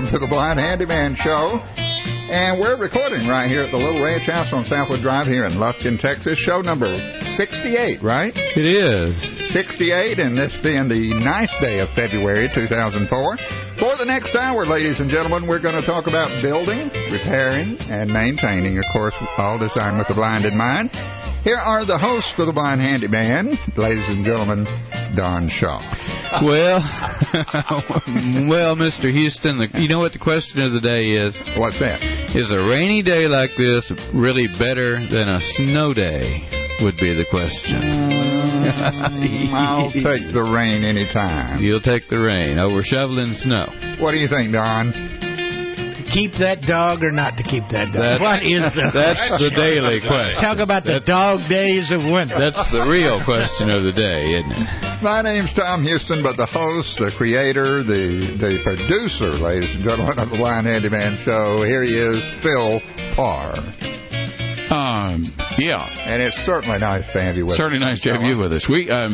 welcome to the Blind Handyman Show. And we're recording right here at the Little Ranch House on Southwood Drive here in Lufkin, Texas. Show number 68, right? It is. 68, and this being the 9th day of February 2004. For the next hour, ladies and gentlemen, we're going to talk about building, repairing, and maintaining, of course, all designed with the blind in mind. Here are the hosts of the Blind Handyman, ladies and gentlemen, Don Shaw. Well, Mr. Houston, you know what the question of the day is? What's that? Is a rainy day like this really better than a snow day? Would be the question. I'll take the rain anytime. You'll take the rain over shoveling snow. What do you think, Don? Keep that dog or not to keep that dog? That's the daily question. Talk about the dog days of winter. That's the real question of the day, isn't it? My name's Tom Houston, but the host, the creator, the producer, ladies and gentlemen, of the Blind Handyman Show, here he is, Phil Parr. Yeah. And it's certainly nice to have you with us. Certainly nice to have you with us.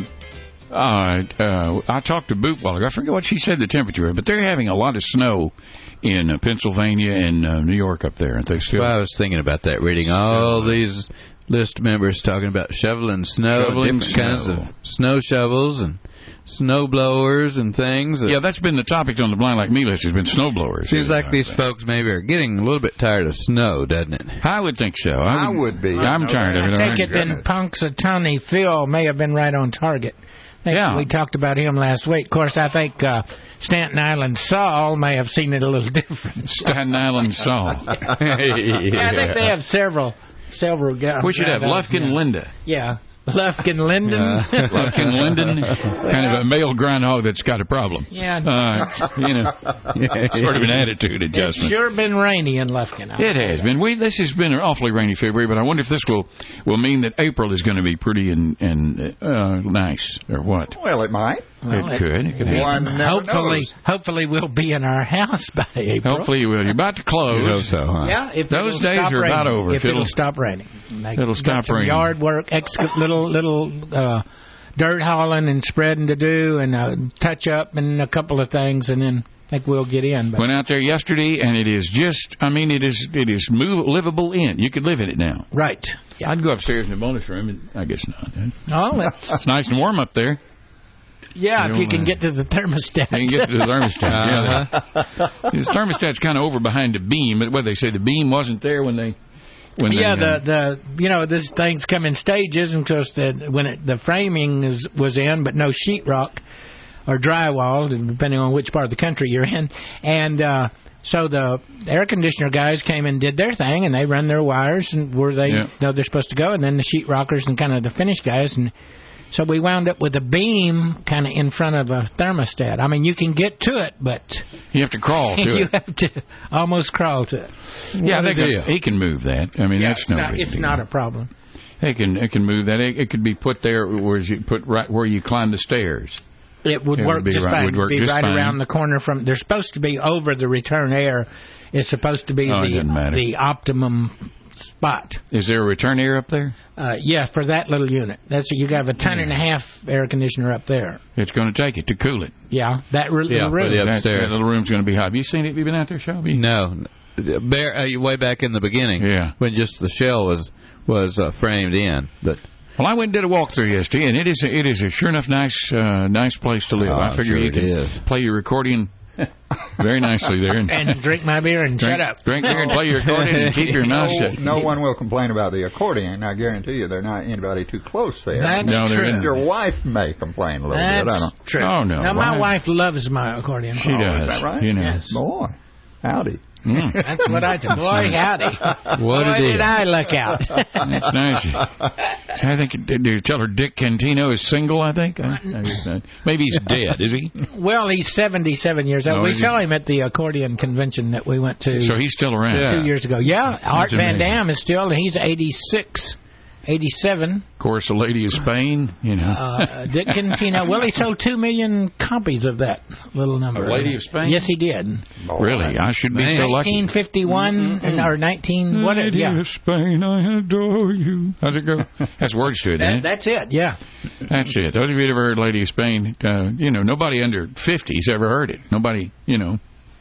I talked to Boot while ago. I forget what she said the temperature is, but they're having a lot of snow in Pennsylvania and New York up there, aren't they still? Well, I was thinking about that, reading all these list members talking about shoveling snow, different kinds of snow shovels and snow blowers and things. Yeah, that's been the topic on the Blind Like Me list, has been snow blowers. Seems like these folks maybe are getting a little bit tired of snow, doesn't it? I would think so. I would be. I'm tired of it. I take it then Punxsutawney Phil may have been right on target. We talked about him last week. Of course, I think Staten Island Saul may have seen it a little different. Staten Island Saul. Yeah, I think they have several guys. We should have Lufkin Linda. Yeah. Lufkin Linden. Lufkin Linden, kind of a male groundhog that's got a problem. Yeah. Sort of an attitude adjustment. It's sure been rainy in Lufkin. It has been. This has been an awfully rainy February, but I wonder if this will mean that April is going to be pretty and nice, or what? Well, it might. It could happen. Hopefully we'll be in our house by April. Hopefully you will. You're about to close. You hope so, huh? Yeah, if those days are raining, about over. If it'll stop raining. It'll stop raining. Yard work, little dirt hauling and spreading to do, and touch up and a couple of things, and then I think we'll get in. Went out there yesterday, and it is just, it is livable in. You could live in it now. Right. Yeah. I'd go upstairs in the bonus room, and I guess not. Oh, it's nice and warm up there. Yeah, if you can get to the thermostat. You can get to the thermostat. The thermostat's kind of over behind the beam, but what they say, the beam wasn't there when they. This things come in stages, and because the framing was in, but no sheetrock or drywall, depending on which part of the country you're in, and so the air conditioner guys came and did their thing, and they run their wires and where they know they're supposed to go, and then the sheetrockers and kind of the finish guys, and so we wound up with a beam kind of in front of a thermostat. I mean, you can get to it, but you have to crawl to it. You have to almost crawl to it. Yeah, he can move that. I mean, that's it's not a problem. It can move that. It could be put there where you put right where you climb the stairs. It would work just fine. It would be right around the corner from. They're supposed to be over the return air. It's supposed to be the optimum spot. Is there a return air up there? Yeah, for that little unit. You have a ton and a half air conditioner up there. It's going to take it to cool it. Yeah, that little room. That little room's going to be hot. Have you seen it? Have you been out there, Shelby? No. Way back in the beginning. Yeah. When just the shell was framed in, but. Well, I went and did a walkthrough yesterday, and it is a sure enough nice place to live. I figure you can play your accordion very nicely there. And drink my beer and shut up. Drink beer and play your accordion and keep your mouth shut. No one will complain about the accordion. I guarantee you they're not anybody too close there. That's true. Your wife may complain a little bit. I don't know. True. Oh, no. Now, my wife loves my accordion. She does. Is that right? Yes. Boy, howdy. That's what I said. Boy, howdy. What did I look out? That's nice. I think, did you tell her Dick Cantino is single, I think? Maybe he's dead, is he? Well, he's 77 years old. We saw him at the accordion convention that we went to. So he's still around. 2 years ago. Yeah, Art Van Dam is still, he's 86. 87. Of course, a Lady of Spain, Dick Cantino. Well, he sold 2 million copies of that little number. A Lady of Spain? Yes, he did. Really? I should be so lucky. 1951 or 19... What? Lady of Spain, I adore you. How's it go? That's words to it, That's it, yeah. That's it. Those of you that ever heard Lady of Spain, nobody under 50's ever heard it. Nobody,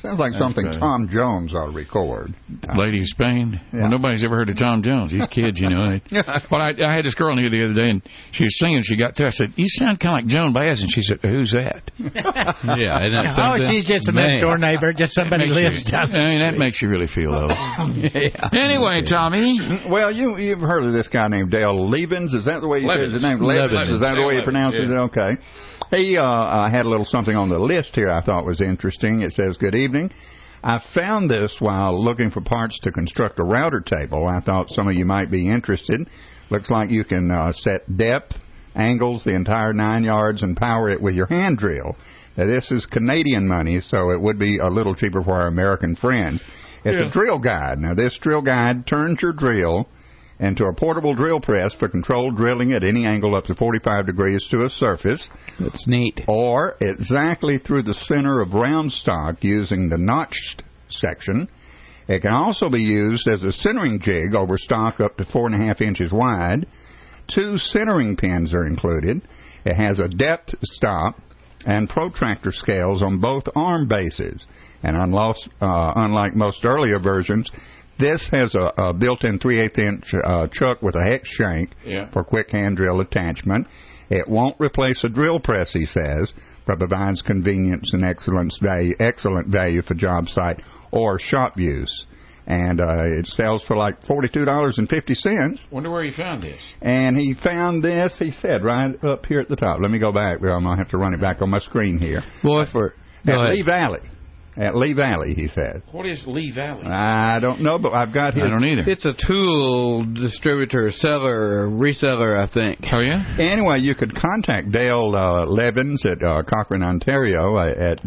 Sounds like something Tom Jones ought to record. Lady of Spain. Yeah. Well, nobody's ever heard of Tom Jones. These kids, you know. Well, I had this girl here the other day, and she was singing. She got to. I said, "You sound kind of like Joan Baez," and she said, "Who's that?" Yeah. Oh, she's just a next door neighbor. Just somebody lives down the street. That makes you really feel old. Anyway, Tommy. Well, you've heard of this guy named Dale Levens. Is that the way you say his name? Levens. Is that the way you pronounce it? Okay. He had a little something on the list here I thought was interesting. It says, "Good evening. I found this while looking for parts to construct a router table. I thought some of you might be interested. Looks like you can set depth, angles, the entire 9 yards, and power it with your hand drill. Now, this is Canadian money, so it would be a little cheaper for our American friends. It's a drill guide. Now, this drill guide turns your drill into a portable drill press for controlled drilling at any angle up to 45 degrees to a surface. That's neat. Or exactly through the center of round stock using the notched section. It can also be used as a centering jig over stock up to 4.5 inches wide. 2 centering pins are included. It has a depth stop and protractor scales on both arm bases. And unlike most earlier versions, this has a built-in 3/8 inch chuck with a hex shank for quick hand drill attachment. It won't replace a drill press, he says, but provides convenience and excellent value for job site or shop use. And it sells for like $42.50. Wonder where he found this. And he found this, he said, right up here at the top. Let me go back. I'm going to have to run it back on my screen here. At Lee Valley. At Lee Valley, he said. What is Lee Valley? I don't know, but I've got his. I don't either. It's a tool distributor, seller, reseller, I think. Oh, yeah? Anyway, you could contact Dale Levens at Cochrane, Ontario at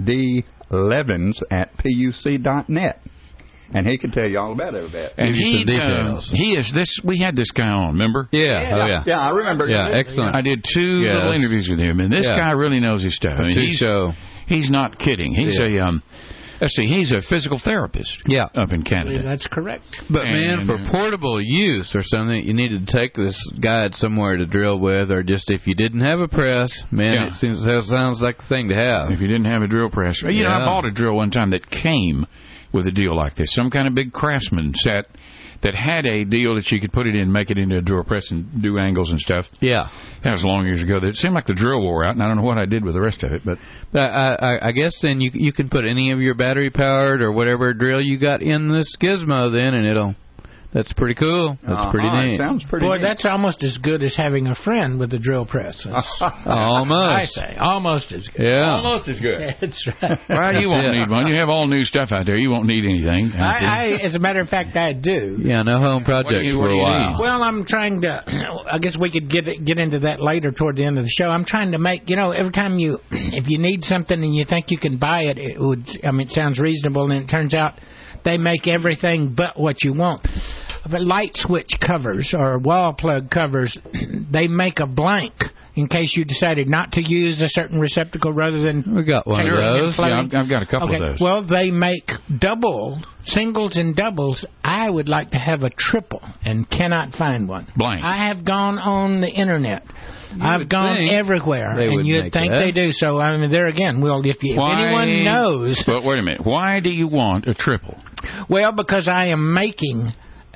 dlevens@puc.net. And he can tell you all about it. And he is this. We had this guy on, remember? Yeah. Yeah, I remember. Yeah, excellent. I did 2 little interviews with him, and this guy really knows his stuff. I mean, he's not kidding. He's he's a physical therapist. Yeah, up in Canada. That's correct. But for portable use or something, you needed to take this guide somewhere to drill with, or just if you didn't have a press, it sounds like the thing to have. If you didn't have a drill press, I bought a drill one time that came with a deal like this. Some kind of big Craftsman set that had a deal that you could put it in, make it into a drill press and do angles and stuff. Yeah. That was long years ago. It seemed like the drill wore out, and I don't know what I did with the rest of it. But I guess then you can put any of your battery-powered or whatever drill you got in this gizmo then, and that's pretty cool. That's pretty neat. It sounds pretty neat. That's almost as good as having a friend with a drill press. Almost. I say, almost as good. Yeah. Almost as good. That's right. Well, you won't need one. You have all new stuff out there. You won't need anything. As a matter of fact, I do. Yeah, no home projects for a while. Well, I'm trying to, I guess we could get into that later toward the end of the show. I'm trying to make, every time if you need something and you think you can buy it, it sounds reasonable, and it turns out they make everything but what you want. But light switch covers or wall plug covers, they make a blank in case you decided not to use a certain receptacle rather than... We got one of those. Yeah, I've got a couple of those. Well, they make singles and doubles. I would like to have a triple and cannot find one. Blank. I have gone on the internet. I've gone everywhere, and you'd think they do. So, there again, if anyone knows... But wait a minute. Why do you want a triple? Well, because I am making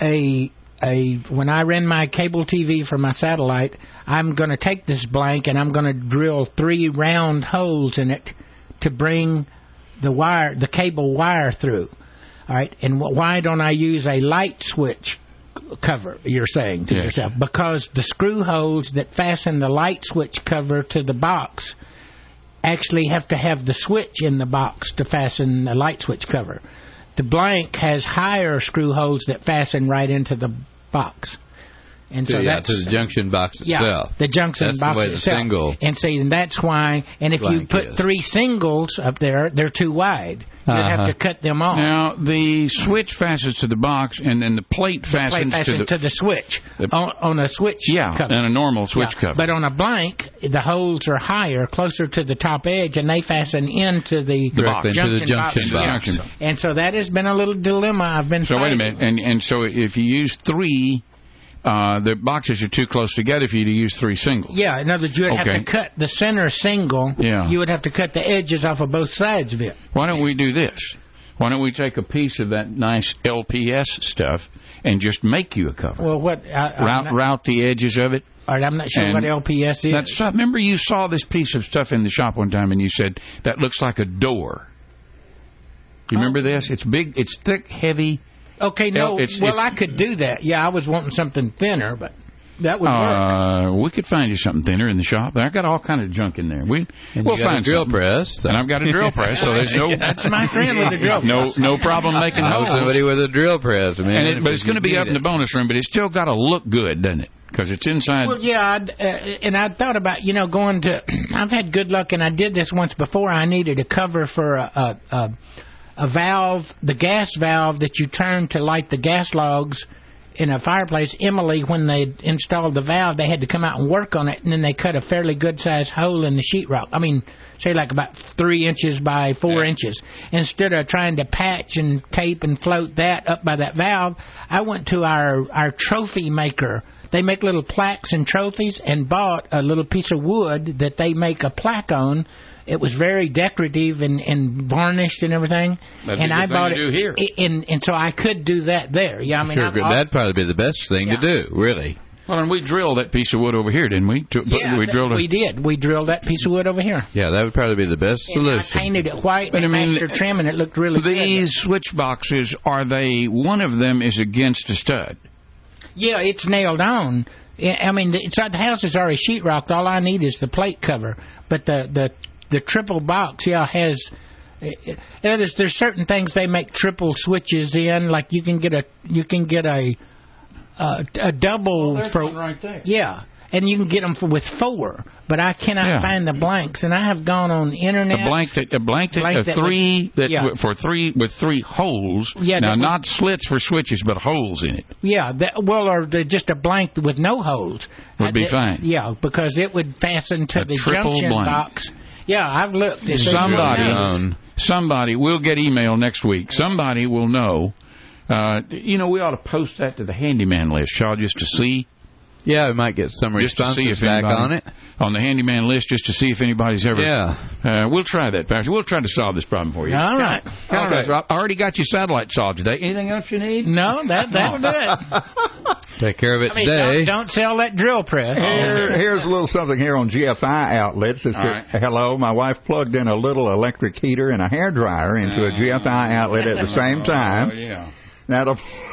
when I run my cable TV for my satellite, I'm going to take this blank and I'm going to drill 3 round holes in it to bring the cable wire through. All right, and why don't I use a light switch cover? You're saying to yourself, because the screw holes that fasten the light switch cover to the box actually have to have the switch in the box to fasten the light switch cover. The blank has higher screw holes that fasten right into the box. And so that's to the junction box itself. Yeah, the junction box the way itself. The single and that's why. And if you put 3 singles up there, they're too wide. You'd have to cut them off. Now the switch fastens to the box, and then the plate fastens to the switch on a switch. cover. And a normal switch cover. But on a blank, the holes are higher, closer to the top edge, and they fasten into the junction box. And so that has been a little dilemma I've been. So wait a minute, and so if you use 3. The boxes are too close together for you to use 3 singles. Yeah, in other words, you would have to cut the center single. Yeah. You would have to cut the edges off of both sides of it. Why don't we do this? Why don't we take a piece of that nice LPS stuff and just make you a cover? Well, what? Route the edges of it. All right, I'm not sure what LPS is. That stuff. Remember, you saw this piece of stuff in the shop one time, and you said that looks like a door. You remember this? It's big. It's thick, heavy. Okay, no. I could do that. Yeah, I was wanting something thinner, but that would work. We could find you something thinner in the shop. I've got all kind of junk in there. We'll find a drill press, and I've got a drill press. So there's no. That's my friend with the drill press. No problem making holes. Somebody with a drill press, man. But it's going to be up in the bonus room. But it's still got to look good, doesn't it? Because it's inside. Well, yeah, and I thought about going to. I've had good luck, and I did this once before. I needed a cover for a valve, the gas valve that you turn to light the gas logs in a fireplace. Emily, when they installed the valve, they had to come out and work on it, and then they cut a fairly good-sized hole in the sheetrock. I mean, say like about 3 inches by 4 inches. Instead of trying to patch and tape and float that up by that valve, I went to our trophy maker. They make little plaques and trophies, and bought a little piece of wood that they make a plaque on. It was very decorative and varnished and everything. That's and a good I bought thing to do here. And so I could do that there. Yeah, I mean, sure, that'd probably be the best thing to do, really. Well, and we drilled that piece of wood over here, didn't we? We did. We drilled that piece of wood over here. Yeah, that would probably be the best solution. I painted it white and master trim, and it looked really good. These switch boxes, one of them is against a stud? Yeah, it's nailed on. I mean, inside the house is already sheetrocked. All I need is the plate cover. But the triple box, has. There's certain things they make triple switches in. Like you can get a double for one right there. Yeah, and you can get them with 4. But I cannot find the blanks, and I have gone on the internet. For 3 with 3 holes. Yeah, now not slits for switches, but holes in it. Yeah, or just a blank with no holes would be fine. Yeah, because it would fasten to the junction box. Yeah, I've looked. Somebody will get email next week. Somebody will know. We ought to post that to the handyman list, Shaw, just to see. Yeah, we might get some responses back on it. On the handyman list, just to see if anybody's ever... Yeah. We'll try that, Pastor. We'll try to solve this problem for you. All right. All right, Rob. I already got your satellite solved today. Anything else you need? No, that'll do it. Take care of it today. Don't sell that drill press. Here's a little something here on GFI outlets. It says, hello, my wife plugged in a little electric heater and a hairdryer into a GFI outlet at the same time. Oh, yeah. Now,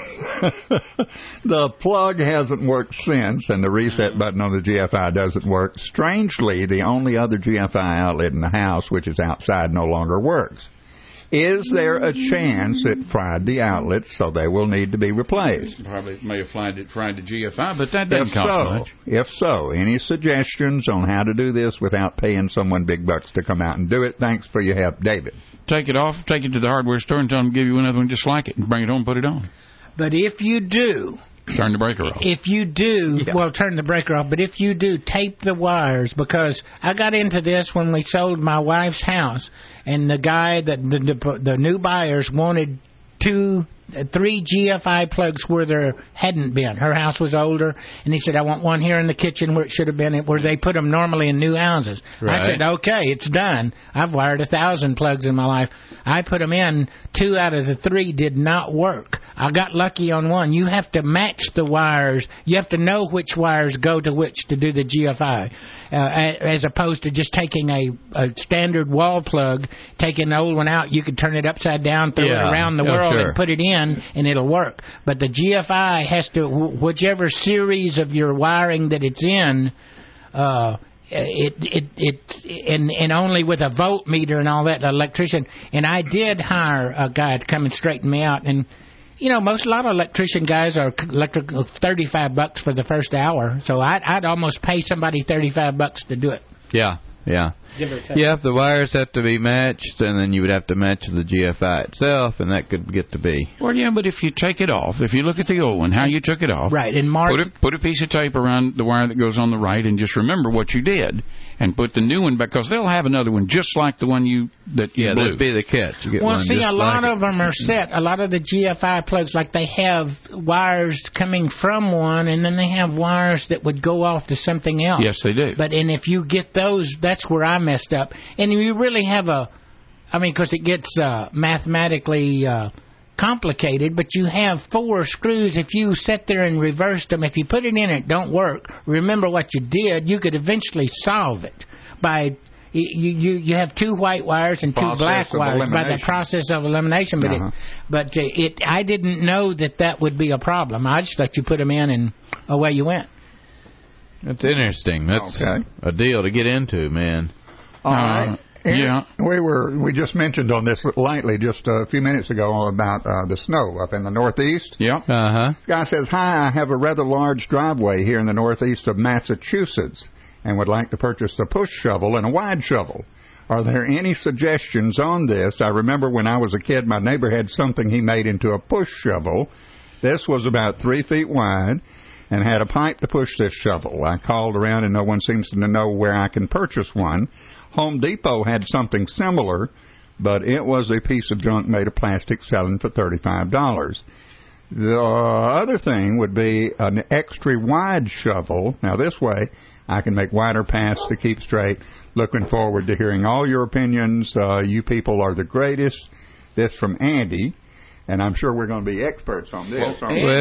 the plug hasn't worked since, and the reset button on the GFI doesn't work. Strangely, the only other GFI outlet in the house, which is outside, no longer works. Is there a chance it fried the outlets, so they will need to be replaced? Probably may have fried the GFI, but that doesn't cost much. If so, any suggestions on how to do this without paying someone big bucks to come out and do it? Thanks for your help, David. Take it off, take it to the hardware store, and tell them to give you another one just like it, and bring it home and put it on. But if you do... Turn the breaker off. If you do, turn the breaker off. But if you do, tape the wires, because I got into this when we sold my wife's house, and the guy, the new buyers wanted 3 GFI plugs where there hadn't been. Her house was older, and he said, I want one here in the kitchen where it should have been, where they put them normally in new houses. Right. I said, okay, it's done. I've wired 1,000 plugs in my life. I put them in. 2 out of the 3 did not work. I got lucky on one. You have to match the wires. You have to know which wires go to which to do the GFI, as opposed to just taking a standard wall plug, taking the old one out. You could turn it upside down, throw it around the world, and put it in, and it'll work. But the GFI has to, whichever series of your wiring that it's in, and only with a voltmeter and all that, the electrician. And I did hire a guy to come and straighten me out, and a lot of electrician guys are $35 for the first hour, so I'd almost pay somebody $35 to do it. Yeah. Yeah, the wires have to be matched, and then you would have to match the GFI itself, and that could get to be. Well, yeah, but if you take it off, if you look at the old one, how you took it off, right, and put a piece of tape around the wire that goes on the right, and just remember what you did, and put the new one back, because they'll have another one just like the one you blew. That'd be the catch. Well, see, a lot of them are set. A lot of the GFI plugs, like they have wires coming from one, and then they have wires that would go off to something else. Yes, they do. And if you get those, that's where I messed up. And you really have a I mean, because it gets mathematically complicated, but you have 4 screws. If you sit there and reversed them, if you put it in and it don't work, remember what you did, you could eventually solve it by... You have 2 white wires and 2 black wires by the process of elimination, but I didn't know that would be a problem. I just thought you put them in and away you went. That's interesting. That's a deal to get into, man. All right. Yeah, we just mentioned on this lightly just a few minutes ago about the snow up in the Northeast. Yeah. Guy says, "Hi, I have a rather large driveway here in the Northeast of Massachusetts, and would like to purchase a push shovel and a wide shovel. Are there any suggestions on this? I remember when I was a kid, my neighbor had something he made into a push shovel. This was about 3 feet wide and had a pipe to push this shovel. I called around and no one seems to know where I can purchase one. Home Depot had something similar, but it was a piece of junk made of plastic selling for $35. The other thing would be an extra wide shovel. Now this way I can make wider paths to keep straight. Looking forward to hearing all your opinions. You people are the greatest." This from Andy. And I'm sure we're going to be experts on this.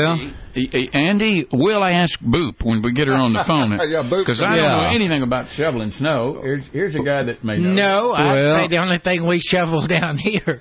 Andy, we'll ask Boop when we get her on the phone. Because I don't know anything about shoveling snow. Here's a guy that may know. No, I'd say the only thing we shovel down here.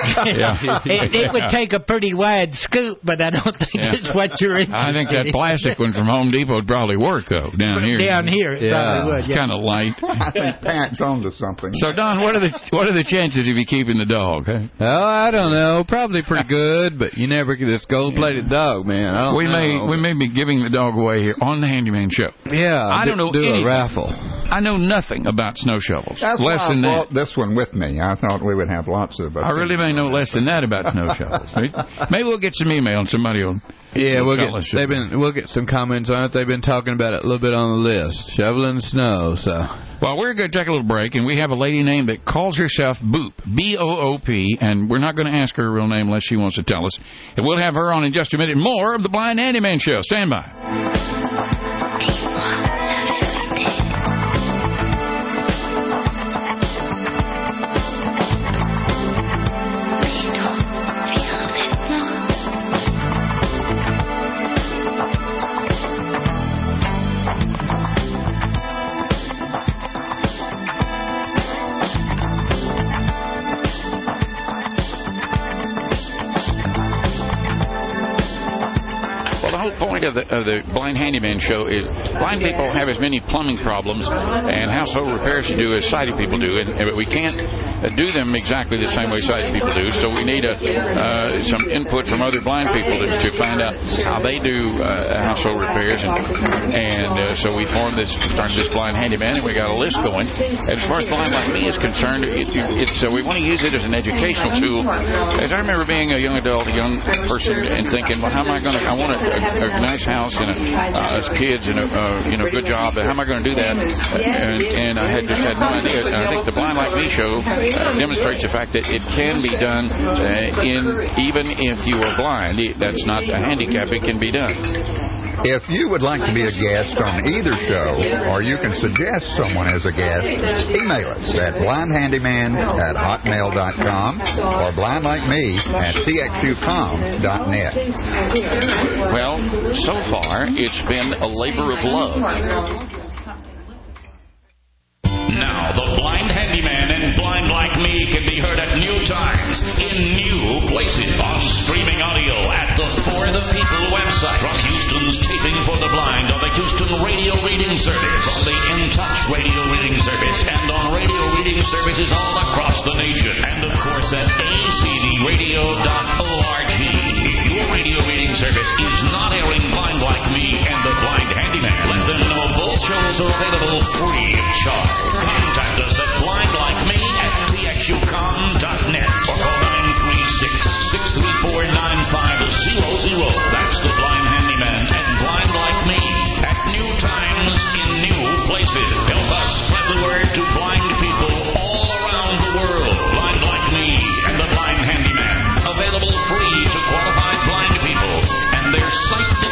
It would take a pretty wide scoop, but I don't think it's what you're interested in. I think that plastic one from Home Depot would probably work, though, down here. Down here, it probably would. It's kind of light. I think Pat's onto something. So, Don, what are the chances of you keeping the dog? Huh? Oh, I don't know. Probably pretty good, but you never get this gold-plated dog, man. We may be giving the dog away here on the Handyman Show. Yeah, I don't know do anything. A raffle. I know nothing about snow shovels. That's less why than I brought that. This one with me. I thought we would have lots of. I really may know less than that about snow shovels. Maybe we'll get some email and somebody will. Yeah, we'll get some comments on it. They've been talking about it a little bit on the list, shoveling snow. So, well, we're going to take a little break, and we have a lady named that calls herself Boop, B-O-O-P, and we're not going to ask her real name unless she wants to tell us. And we'll have her on in just a minute. More of the Blind Handyman Show. Stand by. Of the Blind Handyman Show is blind people have as many plumbing problems and household repairs to do as sighted people do, but we can't do them exactly the same way sighted people do, so we need some input from other blind people to find out how they do household repairs, and so we started this Blind Handyman, and we got a list going. And as far as Blind Like Me is concerned, we want to use it as an educational tool. As I remember being a young adult, a young person, and thinking, well, how am I going to? I want a nice house and as kids and a good job. How am I going to do that? And I had just had no idea. And I think the Blind Like Me show demonstrates the fact that it can be done even if you are blind. That's not a handicap. It can be done. If you would like to be a guest on either show, or you can suggest someone as a guest, email us at blindhandyman@hotmail.com or blindlikeme@txucom.net. Well, so far, it's been a labor of love. Now, the Blind Handyman and Blind Like Me can be heard at new times, in new places, on streaming audio at the For the People website, from Houston's Taping for the Blind on the Houston Radio Reading Service, on the In Touch Radio Reading Service, and on radio reading services all across the nation, and of course at acdradio.org. If your radio reading service is not airing Blind Like Me and the Blind Handyman, let them know both shows are available free of charge. Contact us at blindlikeme@txucom.net or call 936-634-9500. That's the Blind Handyman and Blind Like Me at new times in new places. Help us spread the word to blind people all around the world. Blind Like Me and the Blind Handyman. Available free to qualified blind people and their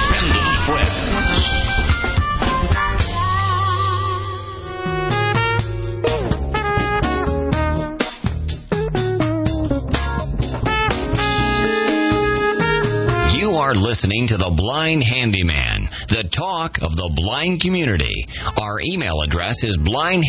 sight-dependent friends. listening to The Blind Handyman, the talk of the blind community. Our email address is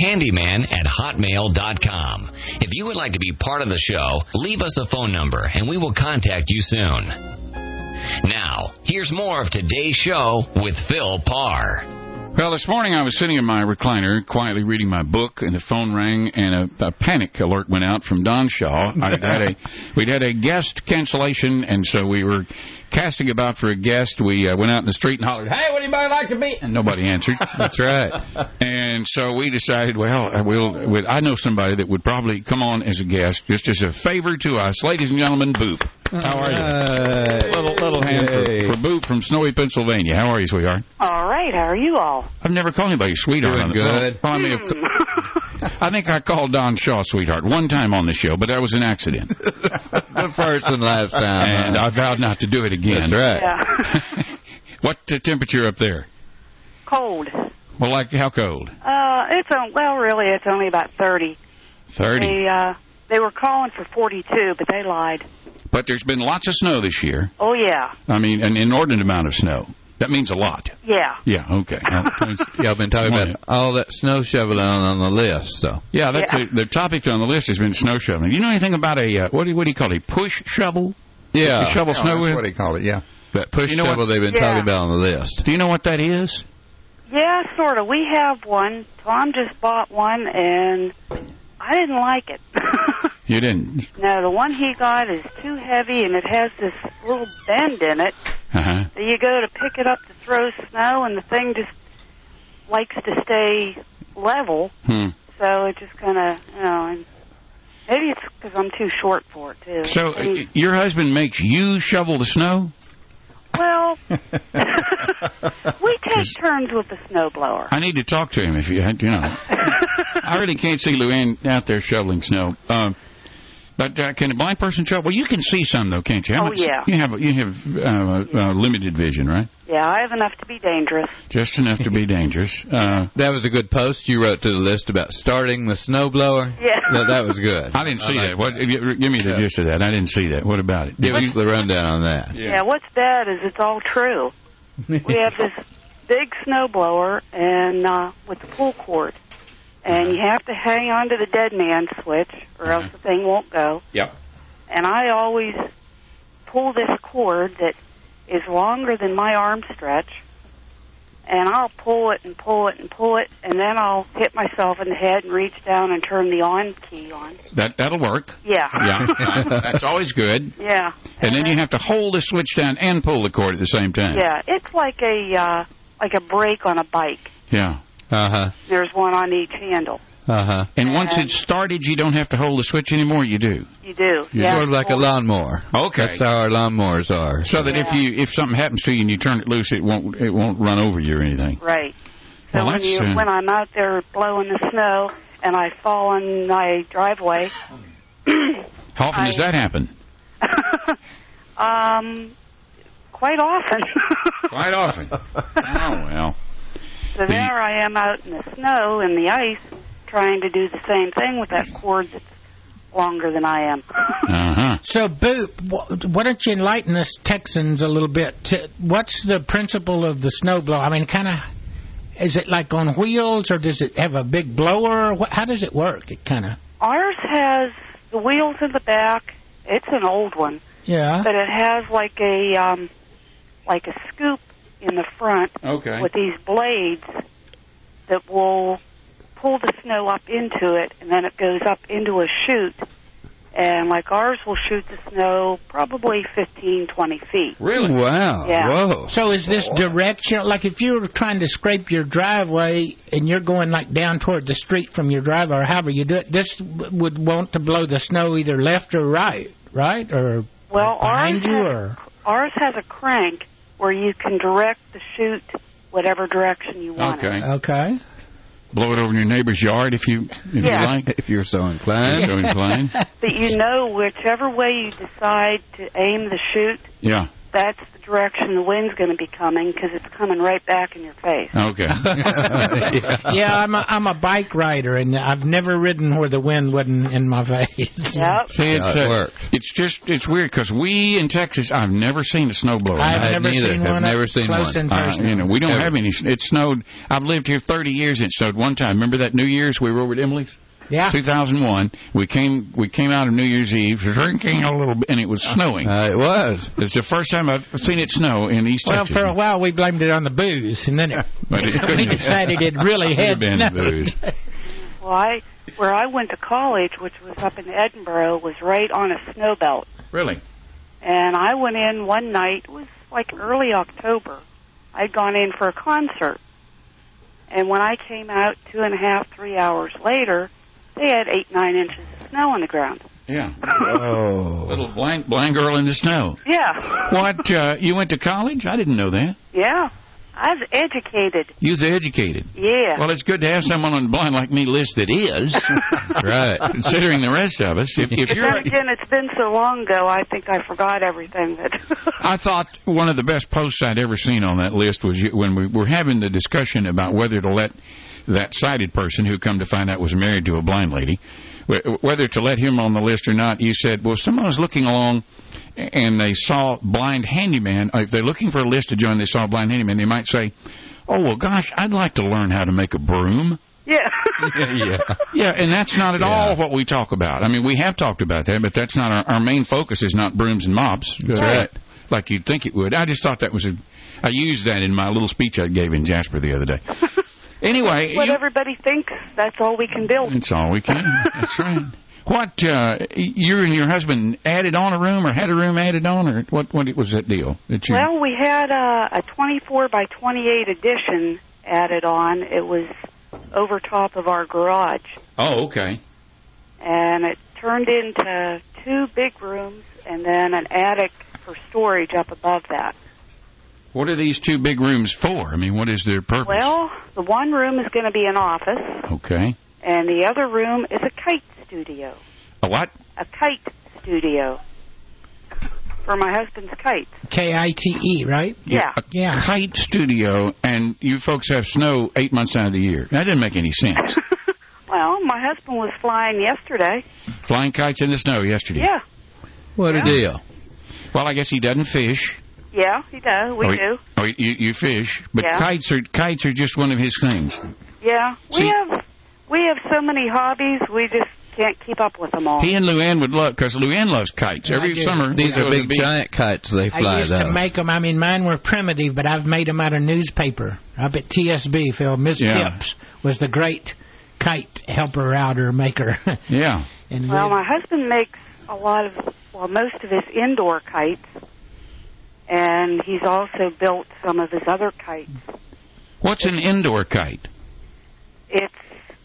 blindhandyman@hotmail.com. If you would like to be part of the show, leave us a phone number and we will contact you soon. Now, here's more of today's show with Phil Parr. Well, this morning I was sitting in my recliner, quietly reading my book, and the phone rang, and a panic alert went out from Don Shaw. We'd had a guest cancellation, and so we were casting about for a guest. We went out in the street and hollered, "Hey, would anybody like to be?" And nobody answered. That's right. And so we decided, well, I know somebody that would probably come on as a guest, just as a favor to us. Ladies and gentlemen, Boop. How are you? Little hand for Boop from Snowy, Pennsylvania. How are you, sweetheart? All right. How are you all? I've never called anybody sweetheart on the phone. I think I called Don Shaw sweetheart one time on the show, but that was an accident. The first and last time. And I vowed not to do it again. That's right. Yeah. What temperature up there? Cold. Well, like how cold? Really, it's only about 30. 30. They were calling for 42, but they lied. But there's been lots of snow this year. Oh yeah. I mean, an inordinate amount of snow. That means a lot. Yeah. Yeah. Okay. Yeah, I've been talking about all that snow shoveling on the list. So. Yeah, that's the topic on the list has been snow shoveling. You know anything about a what do you call it? A push shovel? Yeah. To shovel snow with? That's what they call it. Yeah. That push shovel they've been talking about on the list. Do you know what that is? Yeah, sort of. We have one. Tom just bought one, and I didn't like it. You didn't? No, the one he got is too heavy, and it has this little bend in it. Uh-huh. So you go to pick it up to throw snow, and the thing just likes to stay level. So it just kind of, and maybe it's because I'm too short for it, too. So your husband makes you shovel the snow? Well, we take turns with the snowblower. I need to talk to him if you know. I really can't see Luann out there shoveling snow. But can a blind person shovel? Well, you can see some, though, can't you? Yeah. You have limited vision, right? Yeah, I have enough to be dangerous. Just enough to be dangerous. That was a good post you wrote to the list about starting the snowblower. Yeah. That was good. I didn't see that. What? Give me the gist of that. I didn't see that. What about it? Give us the rundown on that. Yeah, what's bad is it's all true. We have this big snowblower and with the pull cord. And you have to hang on to the dead man switch, or else the thing won't go. Yep. And I always pull this cord that is longer than my arm stretch, and I'll pull it and pull it and pull it, and then I'll hit myself in the head and reach down and turn the on key on. That'll work. Yeah. Yeah. That's always good. Yeah. And then you have to hold the switch down and pull the cord at the same time. Yeah. It's like a brake on a bike. Yeah. Uh-huh. There's one on each handle. Uh-huh. And once it's started, you don't have to hold the switch anymore. You do. You do. Sort of like a lawnmower. Okay. That's how our lawnmowers are. So that if something happens to you and you turn it loose, it won't run over you or anything. Right. So Well, when I'm out there blowing the snow and I fall in my driveway. How often does that happen? Quite often. Quite often. Oh, well. So there I am out in the snow and the ice trying to do the same thing with that cord that's longer than I am. Uh-huh. So, Boop, why don't you enlighten us Texans a little bit? What's the principle of the snowblower? I mean, kind of, is it like on wheels, or does it have a big blower? How does it work? It kind of. Ours has the wheels in the back. It's an old one. Yeah. But it has like a scoop in the front with these blades that will pull the snow up into it, and then it goes up into a chute. And like ours will shoot the snow probably 15, 20 feet. Really? Wow. Yeah. Whoa. So is this directional? Like if you were trying to scrape your driveway and you're going like down toward the street from your driveway, or however you do it, this would want to blow the snow either left or right? Or behind you? Ours has a crank where you can direct the chute whatever direction you want it. Okay. Blow it over in your neighbor's yard if you like. If you're so inclined. But you know, whichever way you decide to aim the chute, that's the direction the wind's going to be coming because it's coming right back in your face. Okay. Yeah, I'm a bike rider, and I've never ridden where the wind wasn't in my face. Yep. See, it's weird because we in Texas, I've never seen a snowblower. I've never seen one. Never seen close one. in person. We don't have any. It snowed. I've lived here 30 years. And it snowed one time. Remember that New Year's we were over at Emily's? Yeah. 2001. We came out of New Year's Eve, drinking a little bit, and it was snowing. It was. It's the first time I've seen it snow in East Texas. Well, for a while we blamed it on the booze, and then we decided it really had been booze. Well, where I went to college, which was up in Edinburgh, was right on a snow belt. Really? And I went in one night. It was like early October. I'd gone in for a concert. And when I came out 2.5, 3 hours later, they had 8, 9 inches of snow on the ground. Yeah. Oh. Little blind girl in the snow. Yeah. What, you went to college? I didn't know that. Yeah. I was educated. You was educated? Yeah. Well, it's good to have someone on Blind Like Me list that is. Right. Considering the rest of us. If you're then again, it's been so long ago, I think I forgot everything. I thought one of the best posts I'd ever seen on that list was when we were having the discussion about whether to let that sighted person, who come to find out was married to a blind lady, whether to let him on the list or not. You said, well, someone was looking along and they saw blind handyman. If they're looking for a list to join, they saw blind handyman, they might say, oh, well, gosh, I'd like to learn how to make a broom. Yeah. Yeah, and that's not at all what we talk about. I mean, we have talked about that, but that's not our main focus is not brooms and mops. Right. Like you'd think it would. I just thought that was I used that in my little speech I gave in Jasper the other day. Anyway. What everybody thinks, that's all we can build. That's all we can. That's right. What, you and your husband added on a room or had a room added on, or what was that deal? Well, we had a 24 by 28 addition added on. It was over top of our garage. Oh, okay. And it turned into 2 big rooms and then an attic for storage up above that. What are these 2 big rooms for? I mean, what is their purpose? Well, the one room is going to be an office. Okay. And the other room is a kite studio. A what? A kite studio. For my husband's kites. K-I-T-E, right? Yeah. Yeah. Kite studio, and you folks have snow 8 months out of the year. That didn't make any sense. Well, my husband was flying yesterday. Flying kites in the snow yesterday? Yeah. What a deal. Well, I guess he doesn't fish. Yeah, he does. We do. Oh, you fish, but yeah. Kites are just one of his things. Yeah. We have so many hobbies, we just can't keep up with them all. He and Luann would love, because Luann loves kites. Every summer. These are big giant kites they fly. I used to make them. I mean, mine were primitive, but I've made them out of newspaper. Up at TSB, Phil. Miss Tips was the great kite helper outer maker. Yeah. And well, my husband makes most of his indoor kites, and he's also built some of his other kites. What's an indoor kite? It's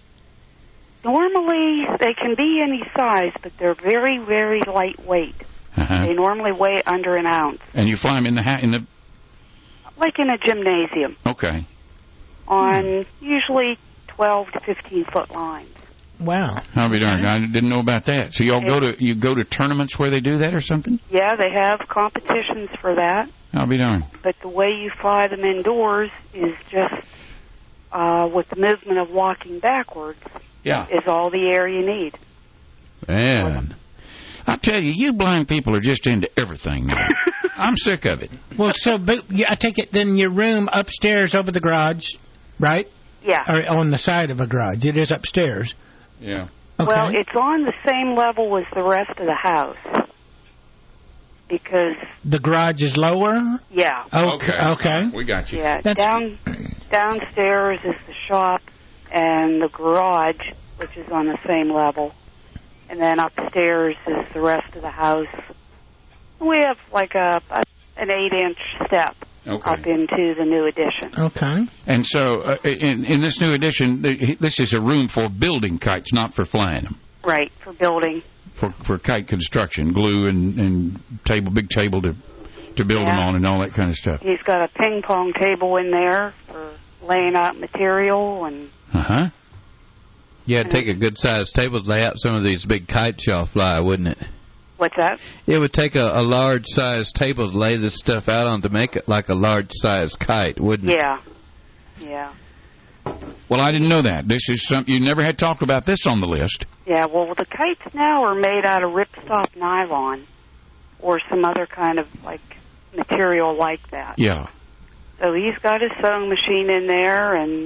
normally, they can be any size, but they're very, very lightweight. Uh-huh. They normally weigh under an ounce. And you fly them in the like in a gymnasium. Okay. On usually 12 to 15 foot lines. Wow. I'll be darned. I didn't know about that. So y'all go to tournaments where they do that or something? Yeah, they have competitions for that. I'll be darned. But the way you fly them indoors is just with the movement of walking backwards. Yeah. Is all the air you need. Man. I tell you, you blind people are just into everything now. I'm sick of it. Well, I take it then your room upstairs over the garage, right? Yeah. Or on the side of a garage. It is upstairs. Yeah. Okay. Well, it's on the same level as the rest of the house. Because... The garage is lower? Yeah. Okay. We got you. Yeah. Downstairs is the shop and the garage, which is on the same level. And then upstairs is the rest of the house. We have like an 8-inch step up into the new addition. Okay. And so in this new addition, this is a room for building kites, not for flying them. Right, for building. For kite construction, glue and big table to build them on and all that kind of stuff. He's got a ping pong table in there for laying out material and... Uh-huh. Yeah, it'd take a good-sized table to lay out some of these big kites y'all fly, wouldn't it? What's that? It would take a large-sized table to lay this stuff out on to make it like a large-sized kite, wouldn't it? Yeah. Well, I didn't know that. This is something you never had talked about this on the list. Yeah, well, the kites now are made out of ripstop nylon or some other kind of, like, material like that. Yeah. So he's got his sewing machine in there and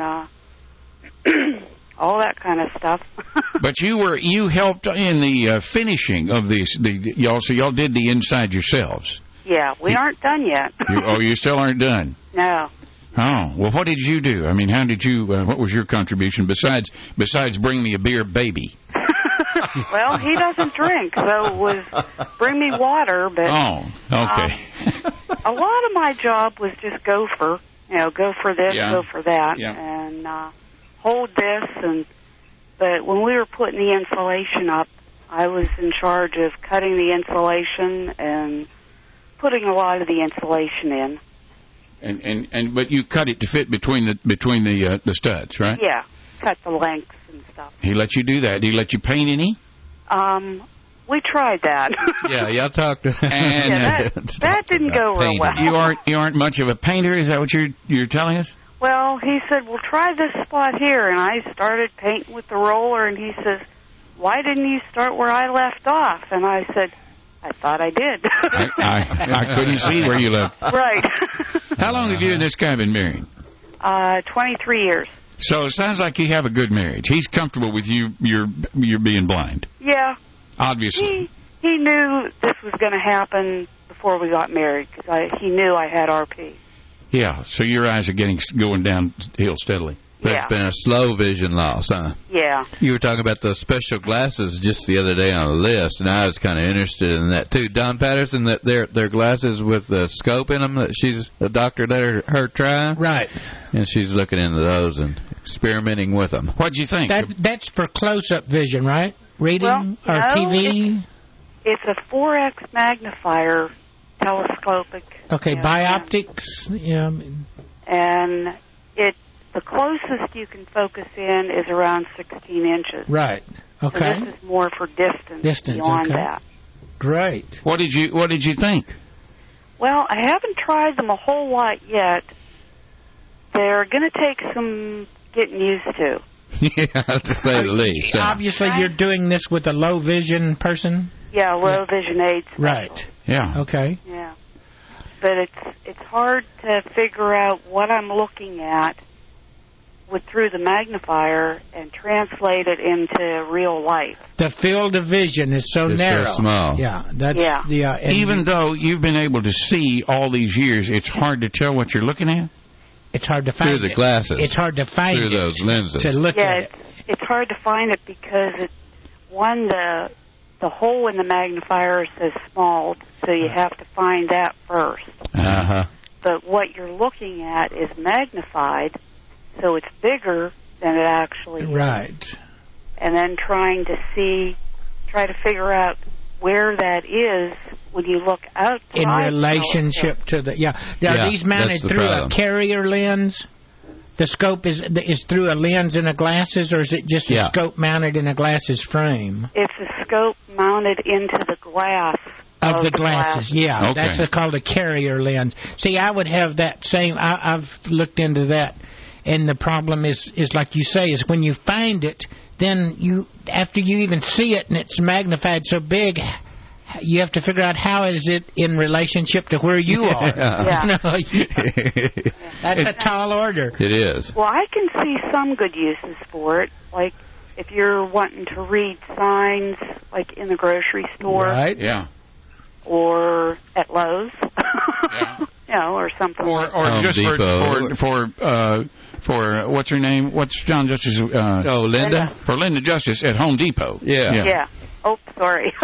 all that kind of stuff. But you helped in the finishing of these. So y'all did the inside yourselves. Yeah, we aren't done yet. You still aren't done? No. Oh, well, what did you do? I mean, how did you? What was your contribution besides bring me a beer, baby? Well, he doesn't drink, so it was bring me water. But okay. A lot of my job was just go for this, go for that, and hold this. But when we were putting the insulation up, I was in charge of cutting the insulation and putting a lot of the insulation in. But you cut it to fit between the studs, right? Yeah, cut the lengths and stuff. He let you do that. Did he let you paint any? We tried that. Yeah, y'all talked. That didn't go real well. You aren't much of a painter. Is that what you're telling us? Well, he said, "Well, try this spot here," and I started painting with the roller, and he says, "Why didn't you start where I left off?" And I said, "I thought I did." I couldn't see where you left. Right. How long have you and this guy been married? 23 years. So it sounds like you have a good marriage. He's comfortable with you're being blind. Yeah. Obviously. He knew this was going to happen before we got married because he knew I had RP. Yeah. So your eyes are going downhill steadily. That's been a slow vision loss, huh? Yeah. You were talking about those special glasses just the other day on a list, and I was kind of interested in that too. Dawn Patterson, that their glasses with the scope in them that the doctor let her try. Right. And she's looking into those and experimenting with them. What'd you think? That's for close-up vision, right? Reading or TV? It's a 4X magnifier telescopic. Okay, bioptics. Yeah. And the closest you can focus in is around 16 inches. Right. Okay. So this is more for distance beyond that. Great. What did you think? Well, I haven't tried them a whole lot yet. They're going to take some getting used to. Yeah, to say the least. Obviously, you're doing this with a low vision person? Yeah, low vision aids. Right. Yeah. Okay. Yeah. But it's hard to figure out what I'm looking at through the magnifier and translate it into real life. The field of vision is so narrow. So small. Yeah, that's even though you've been able to see all these years, it's hard to tell what you're looking at. It's hard to find through the glasses. It's hard to find through those lenses. To look at it. It's hard to find it because the hole in the magnifier says small, so you have to find that first. Uh-huh. But what you're looking at is magnified, so it's bigger than it actually is. Right. And then try to figure out where that is when you look out in relationship to the Are these mounted through a carrier lens? The scope is through a lens in a glasses, or is it just a scope mounted in a glasses frame? It's a scope mounted into the glass of the glasses. Yeah, okay. That's called a carrier lens. See, I would have that same. I've looked into that, and the problem is like you say, is when you find it, then after you even see it and it's magnified so big, you have to figure out how is it in relationship to where you are. That's a tall order. It is. Well, I can see some good uses for it, like if you're wanting to read signs, like in the grocery store, right? Yeah, or at Lowe's, or something. Or just for what's her name? What's John Justice? Linda. For Linda Justice at Home Depot. Yeah. Oh, sorry.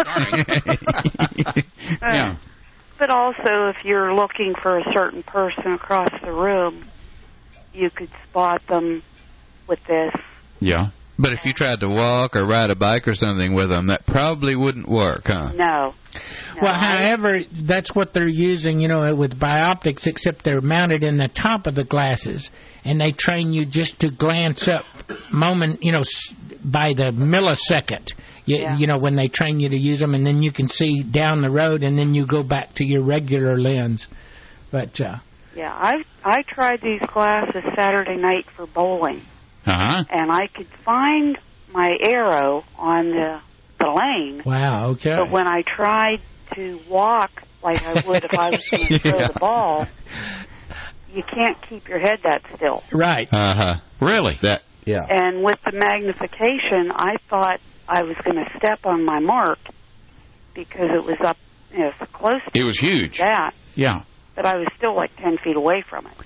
Yeah. But also, if you're looking for a certain person across the room, you could spot them with this. Yeah. But if you tried to walk or ride a bike or something with them, that probably wouldn't work, huh? No. Well, however, that's what they're using, with bioptics, except they're mounted in the top of the glasses, and they train you just to glance up by the millisecond. You know, when they train you to use them, and then you can see down the road, and then you go back to your regular lens. But I tried these glasses Saturday night for bowling, and I could find my arrow on the lane. Wow, okay. But when I tried to walk like I would if I was going to throw the ball, you can't keep your head that still. Right. Really? And with the magnification, I thought I was going to step on my mark because it was up, so close to it was huge. That. Yeah. But I was still like 10 feet away from it.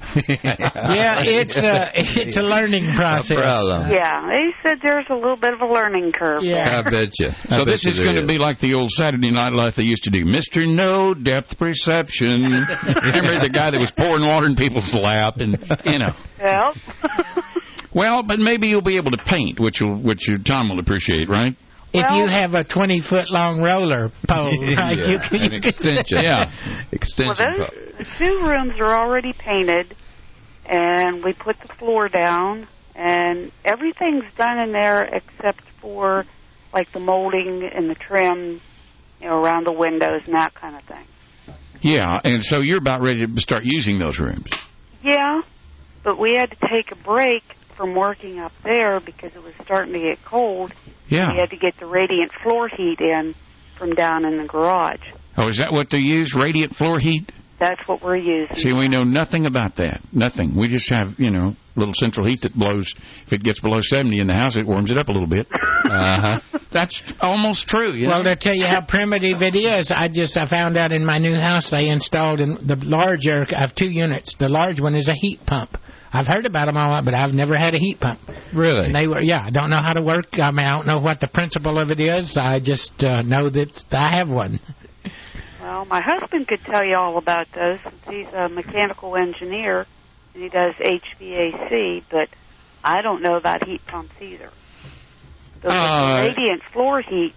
It's a learning process. Yeah, they said there's a little bit of a learning curve. I bet you. So this is going to be like the old Saturday Night Live they used to do. Mr. No Depth Perception. Remember the guy that was pouring water in people's lap, and Well. Well, but maybe you'll be able to paint, which Tom will appreciate, right? If you have a 20-foot-long roller pole, right? You an extension. Extension pole. The 2 rooms are already painted, and we put the floor down, and everything's done in there except for, like, the molding and the trim, around the windows and that kind of thing. Yeah, and so you're about ready to start using those rooms. Yeah, but we had to take a break from working up there because it was starting to get cold. Yeah. We had to get the radiant floor heat in from down in the garage. Oh, is that what they use, radiant floor heat? That's what we're using. See, we know nothing about that. Nothing. We just have, little central heat that blows. If it gets below 70 in the house, it warms it up a little bit. That's almost true. Well, to tell you how primitive it is, I found out in my new house they installed in the large I have 2 units. The large one is a heat pump. I've heard about them all, but I've never had a heat pump. Really? And I don't know how to work. I mean, I don't know what the principle of it is. I just know that I have one. Well, my husband could tell you all about those since he's a mechanical engineer and he does HVAC, but I don't know about heat pumps either. But with the radiant floor heat,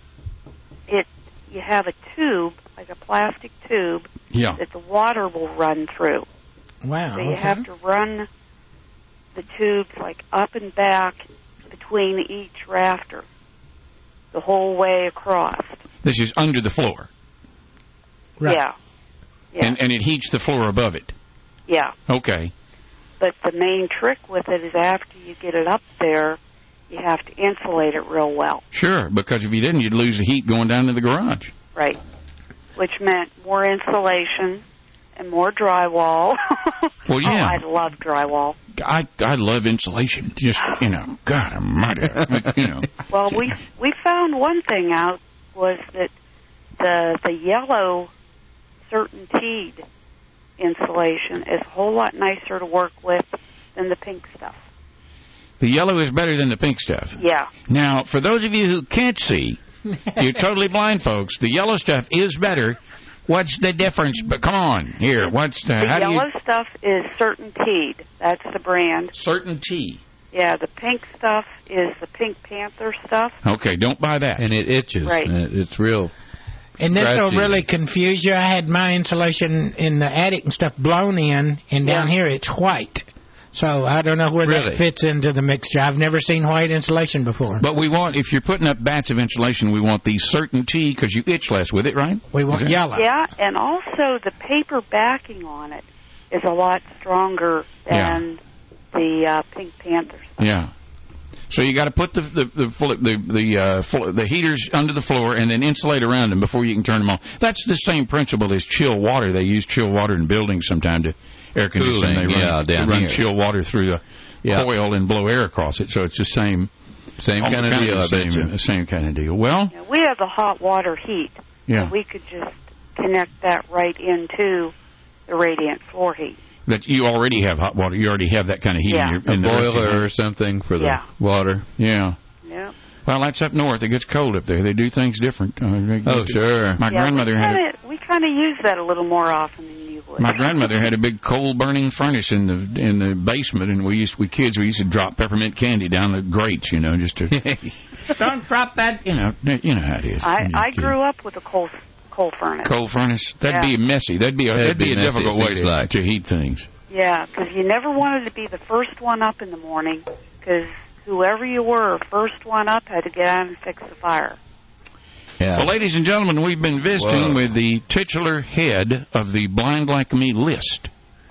you have a tube, like a plastic tube, that the water will run through. Wow. So you have to run the tubes like up and back between each rafter the whole way across. This is under the floor. Right. Yeah. And it heats the floor above it. Yeah. Okay. But the main trick with it is after you get it up there, you have to insulate it real well. Sure, because if you didn't, you'd lose the heat going down to the garage. Right. Which meant more insulation and more drywall. Well, yeah. I love drywall. I love insulation. Just, God almighty. Well, we found one thing out was that the yellow CertainTeed insulation is a whole lot nicer to work with than the pink stuff. The yellow is better than the pink stuff? Yeah. Now, for those of you who can't see, you're totally blind, folks, the yellow stuff is better. What's the difference? But come on, here. What's the yellow stuff is CertainTeed. That's the brand. CertainTeed. Yeah, the pink stuff is the Pink Panther stuff. Okay, don't buy that. And it itches. Right. It's real. And this will really confuse you. I had my insulation in the attic and stuff blown in, and down here it's white. So I don't know where that fits into the mixture. I've never seen white insulation before. But we want, if you're putting up bats of insulation, we want these CertainTeed because you itch less with it, right? We want yellow. Yeah, and also the paper backing on it is a lot stronger than the Pink Panther stuff. Yeah. So you got to put the heaters under the floor and then insulate around them before you can turn them on. That's the same principle as chill water. They use chill water in buildings sometimes to air conditioning. They run chill water through a coil and blow air across it. So it's the same kind of deal. Same kind of deal. Well, we have the hot water heat. Yeah. So we could just connect that right into the radiant floor heat. That you already have hot water. You already have that kind of heat in a boiler or something for the water. Yeah. Yeah. Well, that's up north. It gets cold up there. They do things different. Sure. My grandmother we kind of use that a little more often than you would. My grandmother had a big coal-burning furnace in the basement, and we used to drop peppermint candy down the grates, just to don't drop that. You know how it is. I grew up with a coal furnace. Coal furnace? That'd be messy. That'd be a difficult way to heat things. Yeah, because you never wanted to be the first one up in the morning, because whoever you were, first one up had to get out and fix the fire. Yeah. Well, ladies and gentlemen, we've been visiting with the titular head of the Blind Like Me list.